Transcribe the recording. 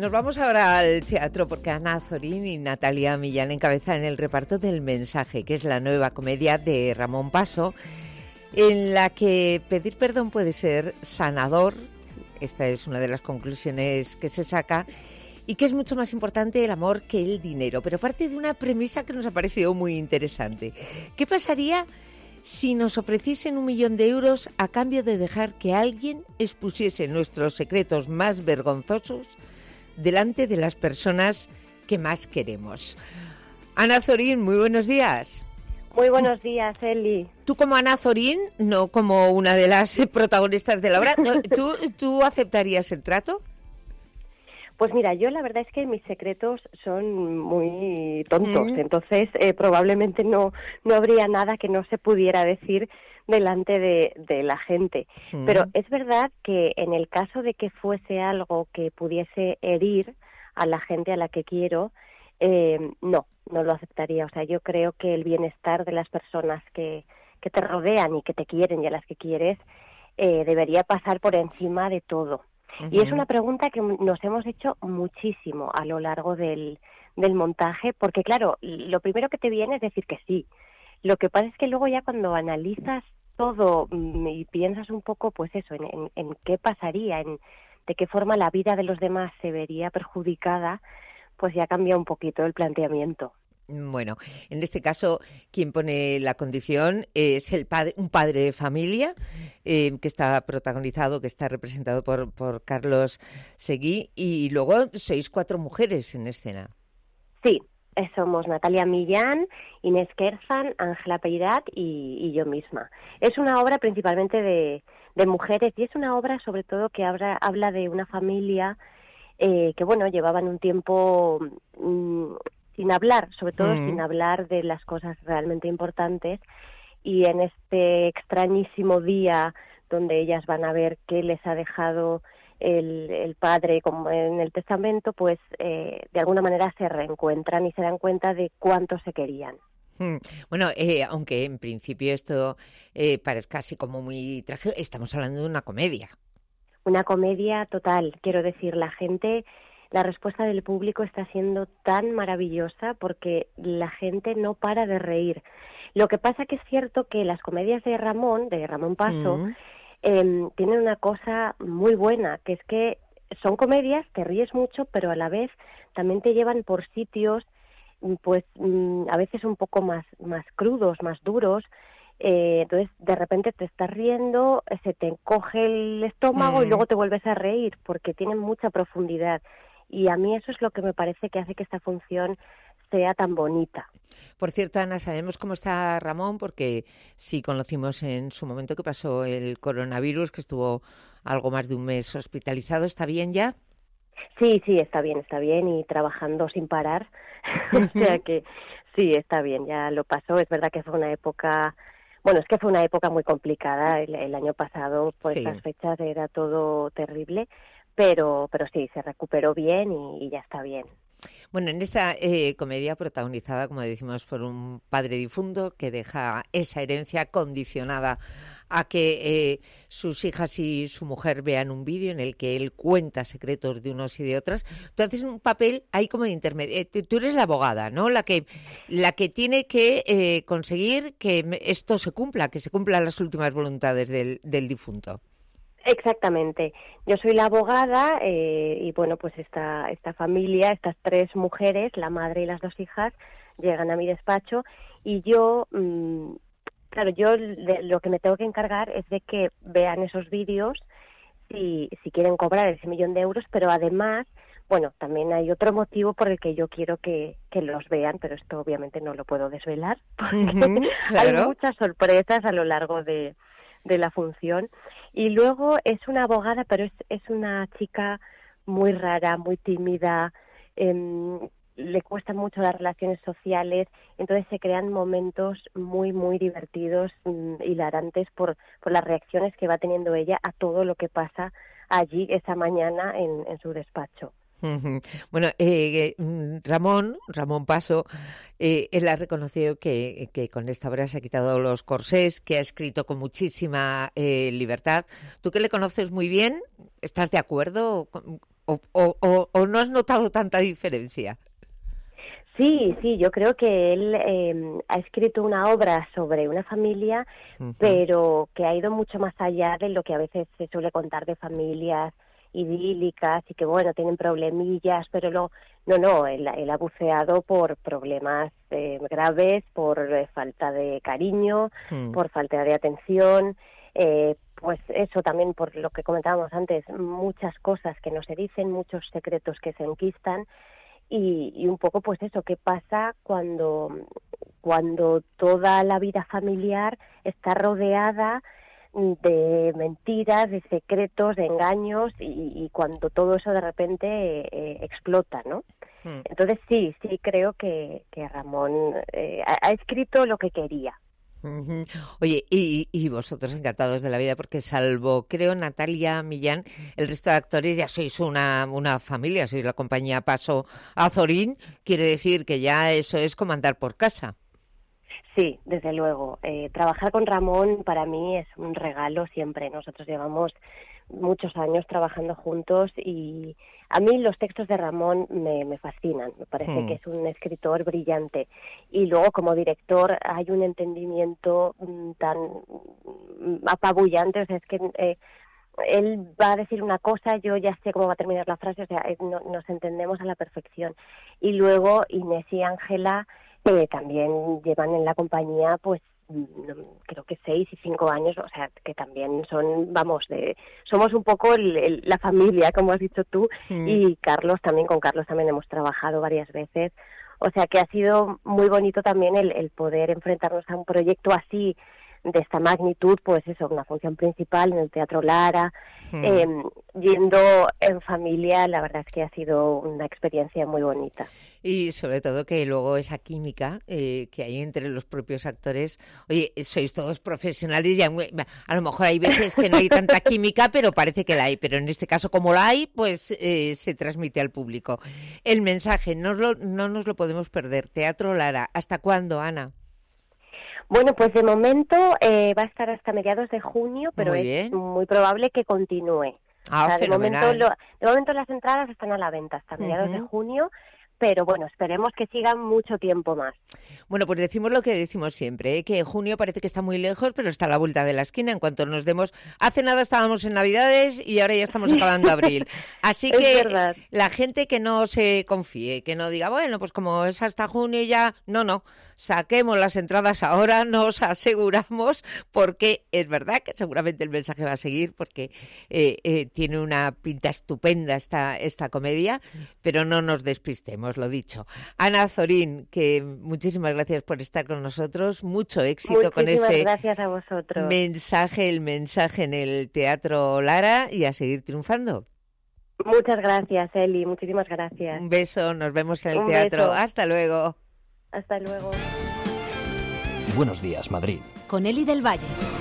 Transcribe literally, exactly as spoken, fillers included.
Nos vamos ahora al teatro porque Ana Azorín y Natalia Millán encabezan el reparto del Mensaje, que es la nueva comedia de Ramón Paso, en la que pedir perdón puede ser sanador. Esta es una de las conclusiones que se saca, y que es mucho más importante el amor que el dinero. Pero parte de una premisa que nos ha parecido muy interesante. ¿Qué pasaría si nos ofreciesen un millón de euros a cambio de dejar que alguien expusiese nuestros secretos más vergonzosos delante de las personas que más queremos? Ana Azorín, muy buenos días. Muy buenos días, Eli. Tú como Ana Azorín, no como una de las protagonistas de la obra, ¿tú, tú aceptarías el trato? Pues mira, yo la verdad es que mis secretos son muy tontos, Mm. entonces eh, probablemente no, no habría nada que no se pudiera decir delante de, de la gente. Mm. Pero es verdad que en el caso de que fuese algo que pudiese herir a la gente a la que quiero, eh, no, no lo aceptaría. O sea, yo creo que el bienestar de las personas que, que te rodean y que te quieren y a las que quieres eh, debería pasar por encima de todo. Uh-huh. Y es una pregunta que nos hemos hecho muchísimo a lo largo del, del montaje, porque claro, lo primero que te viene es decir que sí. Lo que pasa es que luego ya cuando analizas todo mm, y piensas un poco, pues eso, en, en, en qué pasaría, en de qué forma la vida de los demás se vería perjudicada, pues ya cambia un poquito el planteamiento. Bueno, en este caso, quien pone la condición es el padre, un padre de familia, eh, que está protagonizado, que está representado por, por Carlos Seguí, y luego seis, cuatro mujeres en escena. Sí, somos Natalia Millán, Inés Kerzan, Ángela Peirat y, y yo misma. Es una obra principalmente de, de mujeres, y es una obra sobre todo que habla, habla de una familia eh, que, bueno, llevaban un tiempo mmm, sin hablar, sobre todo mm. sin hablar de las cosas realmente importantes, y en este extrañísimo día donde ellas van a ver qué les ha dejado el, el padre como en el testamento, pues eh, de alguna manera se reencuentran y se dan cuenta de cuánto se querían. Bueno, eh, aunque en principio esto eh, parezca así como muy trágico, estamos hablando de una comedia. Una comedia total, quiero decir, la gente... La respuesta del público está siendo tan maravillosa porque la gente no para de reír. Lo que pasa que es cierto que las comedias de Ramón, de Ramón Paso, mm. eh, tienen una cosa muy buena, que es que son comedias, te ríes mucho, pero a la vez también te llevan por sitios, pues a veces un poco más, más crudos, más duros. Eh, entonces, de repente te estás riendo, se te encoge el estómago mm. y luego te vuelves a reír porque tienen mucha profundidad. Y a mí eso es lo que me parece que hace que esta función sea tan bonita. Por cierto, Ana, ¿sabemos cómo está Ramón? Porque sí conocimos en su momento que pasó el coronavirus, que estuvo algo más de un mes hospitalizado. ¿Está bien ya? Sí, sí, está bien, está bien y trabajando sin parar. O sea que sí, está bien, ya lo pasó. Es verdad que fue una época... Bueno, es que fue una época muy complicada. El, el año pasado, por sí. estas fechas, era todo terrible. Pero, pero sí, se recuperó bien y, y ya está bien. Bueno, en esta eh, comedia protagonizada, como decimos, por un padre difunto que deja esa herencia condicionada a que eh, sus hijas y su mujer vean un vídeo en el que él cuenta secretos de unos y de otras. Tú haces un papel ahí como de intermedio. Eh, tú eres la abogada, ¿no? La que, la que tiene que eh, conseguir que esto se cumpla, que se cumplan las últimas voluntades del, del difunto. Exactamente. Yo soy la abogada eh, y bueno, pues esta esta familia, estas tres mujeres, la madre y las dos hijas, llegan a mi despacho y yo, mmm, claro, yo de, lo que me tengo que encargar es de que vean esos vídeos si, si quieren cobrar ese millón de euros, pero además, bueno, también hay otro motivo por el que yo quiero que, que los vean, pero esto obviamente no lo puedo desvelar porque uh-huh, claro. Hay muchas sorpresas a lo largo de... de la función. Y luego es una abogada, pero es, es una chica muy rara, muy tímida, eh, le cuestan mucho las relaciones sociales, entonces se crean momentos muy, muy divertidos, mmm, hilarantes por, por las reacciones que va teniendo ella a todo lo que pasa allí esa mañana en, en su despacho. Bueno, eh, Ramón, Ramón Paso, eh, él ha reconocido que, que con esta obra se ha quitado los corsés, que ha escrito con muchísima eh, libertad. Tú que le conoces muy bien, ¿estás de acuerdo o, ¿O, o, o, o no has notado tanta diferencia? Sí, sí, yo creo que él eh, ha escrito una obra sobre una familia, uh-huh. pero que ha ido mucho más allá de lo que a veces se suele contar de familias idílicas y que, bueno, tienen problemillas, pero luego, no, no, él, él ha buceado por problemas eh, graves, por eh, falta de cariño, uh-huh. por falta de atención, eh, pues eso también por lo que comentábamos antes, muchas cosas que no se dicen, muchos secretos que se enquistan. Y, y un poco pues eso, ¿qué pasa cuando, cuando toda la vida familiar está rodeada de mentiras, de secretos, de engaños y, y cuando todo eso de repente eh, explota, ¿no? Hmm. Entonces sí, sí creo que, que Ramón eh, ha, ha escrito lo que quería. Uh-huh. Oye, y, y vosotros encantados de la vida, porque salvo, creo, Natalia Millán, el resto de actores ya sois una, una familia, sois la compañía Paso Azorín, quiere decir que ya eso es como andar por casa. Sí, desde luego. Eh, trabajar con Ramón para mí es un regalo siempre. Nosotros llevamos muchos años trabajando juntos y a mí los textos de Ramón me, me fascinan. Me parece hmm. que es un escritor brillante. Y luego como director hay un entendimiento mm, tan apabullante. O sea, es que eh, él va a decir una cosa, yo ya sé cómo va a terminar la frase. O sea, eh, no, nos entendemos a la perfección. Y luego Inés y Ángela eh, también llevan en la compañía pues creo que seis y cinco años, o sea, que también son, vamos, de, somos un poco el, el, la familia, como has dicho tú, mm. y Carlos también, con Carlos también hemos trabajado varias veces, o sea que ha sido muy bonito también el, el poder enfrentarnos a un proyecto así, de esta magnitud, pues eso, una función principal en el Teatro Lara, hmm. eh, yendo en familia, la verdad es que ha sido una experiencia muy bonita. Y sobre todo que luego esa química eh, que hay entre los propios actores, oye, sois todos profesionales y a, a lo mejor hay veces que no hay tanta química, pero parece que la hay, pero en este caso como la hay, pues eh, se transmite al público. El mensaje, no, lo, no nos lo podemos perder, Teatro Lara, ¿hasta cuándo, Ana? Bueno, pues de momento eh, va a estar hasta mediados de junio, pero muy es muy probable que continúe. Ah, o sea, de fenomenal. momento, lo, de momento las entradas están a la venta hasta mediados uh-huh. de junio, pero bueno, esperemos que sigan mucho tiempo más. Bueno, pues decimos lo que decimos siempre, ¿eh? Que junio parece que está muy lejos, pero está a la vuelta de la esquina. En cuanto nos demos, hace nada estábamos en Navidades y ahora ya estamos acabando abril. Así que la gente que no se confíe, que no diga, bueno, pues como es hasta junio ya, no, no. Saquemos las entradas ahora, nos aseguramos, porque es verdad que seguramente el mensaje va a seguir, porque eh, eh, tiene una pinta estupenda esta, esta comedia, pero no nos despistemos, lo dicho. Ana Azorín, que muchísimas gracias por estar con nosotros, mucho éxito muchísimas con ese gracias a vosotros. mensaje, el mensaje en el Teatro Lara y a seguir triunfando. Muchas gracias, Eli, muchísimas gracias. Un beso, nos vemos en el Un teatro. beso. Hasta luego. Hasta luego. Buenos días, Madrid. Con Eli del Valle.